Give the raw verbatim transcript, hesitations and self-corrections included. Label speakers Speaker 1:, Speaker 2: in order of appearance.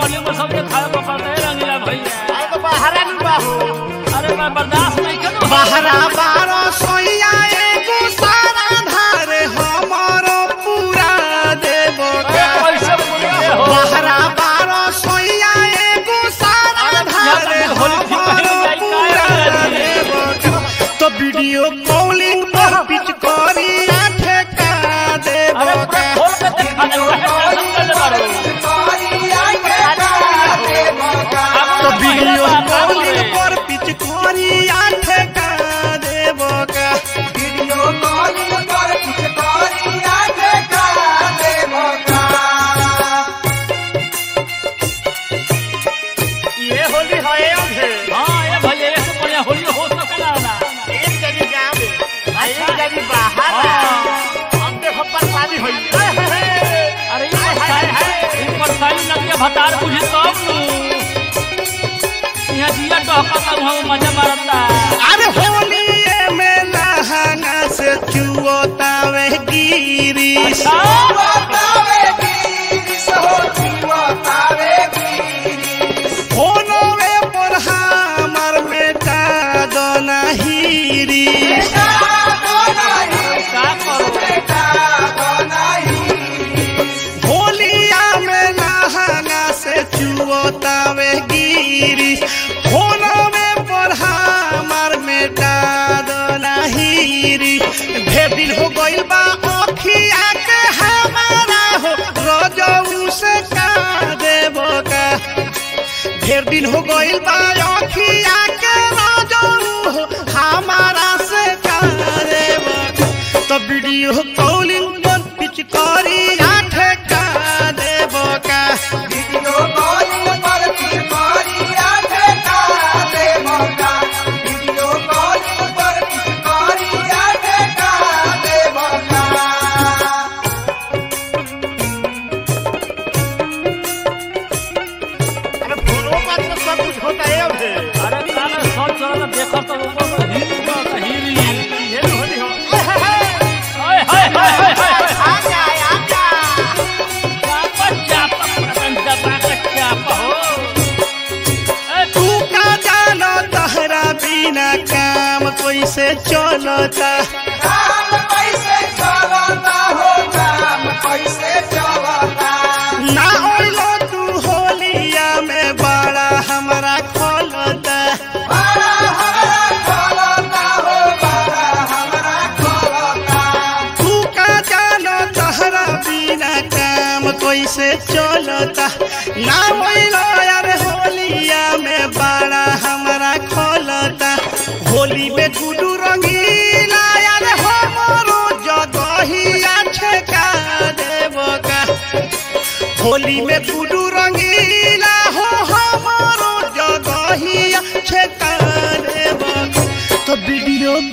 Speaker 1: College में सबके खाए पकड़ते रंगीला भैया।
Speaker 2: अरे तो बाहरा नहीं बाहू।
Speaker 1: अरे मैं बर्दाश्त नहीं करूँ।
Speaker 3: बाहरा बारो सोइया एगो सारा धारे हमारो पूरा देबो का।
Speaker 1: कैसे बोलते हो?
Speaker 3: बाहरा बारो सोइया एगो सारा धारे हमारो पूरा देबो का। तो वीडियो कॉलिंग पर पिचकारी आठे का देबो
Speaker 1: अरे
Speaker 3: का।
Speaker 1: खोल के दिखा दे
Speaker 3: तो वीडियो कॉलिंग पर पिचकारी आठे का देबो का।
Speaker 4: वीडियो कॉलिंग पर पिचकारी आठे का देबो का।
Speaker 2: ये होली है अधे।
Speaker 1: हाँ ये भैया ऐसे बढ़िया होली हो सकेला ना।
Speaker 2: एक जगह गाँव में और एक जगह बाहर।
Speaker 1: हाँ।
Speaker 2: हम देखो बर्बादी हुई।
Speaker 1: अरे ये परेशानी है, ये परेशानी लगे भतार बुझे तब नु। यहाँ जिया टहकता वहाँ मजा मारता।
Speaker 3: अरे होलिये में लहंगा से चुओतावे गिरी।
Speaker 4: बतावे गिरीश हो बतावे गिरीश।
Speaker 3: फोनवे पर हमर बेटा दोना हीरी।
Speaker 1: क्या करो?
Speaker 3: होलिया में लहंगा से चुओतावे गिरी। फोनवे पर हमर बेटा दोना हीरी। ढेर दिन हो गइल बा अखिया के हमारा हो रजऊ से का देबो का। ढेर दिन हो गइल बा अखिया के रजऊ हो हमारा से का देबो का। तो वीडियो कॉलिंग पर पिचकारी आठे का देबो का।
Speaker 4: वीडियो कॉलिंग पर पिचकारी आठे का देबो का। वीडियो कॉलिंग पर पिचकारी आठे का देबो का।
Speaker 2: अरे फोनों पर तो सब कुछ होता है अधे।
Speaker 1: अरे साला सब चलो देखो तो ऊपर तो हिली तो हिली।
Speaker 2: ये होली हो।
Speaker 1: हाय हाय हाय हाय हाय।
Speaker 2: आजा आजा।
Speaker 1: चापा चापा पतन दबा के चापा हो।
Speaker 3: तू का जानो तहरा बिना काम कैसे चलता।
Speaker 4: काम कैसे चलता हो काम कैसे चलता।
Speaker 3: ना ओइलो तू होलिया में बड़ा हमरा खोलता।
Speaker 4: बड़ा हमारा खोलता हो बड़ा हमारा खोलता।
Speaker 3: तू का जानो तहरा बिना काम कैसे चलता। ना ओइलो यार होलिया में बड़ा हमरा खोलता। होली में गुडू रंगीला यार हमरो जगहिया छेका देबो का। होली में गुडू रंगीला हो हमरो जगहिया छेका देबो का। तो वीडियो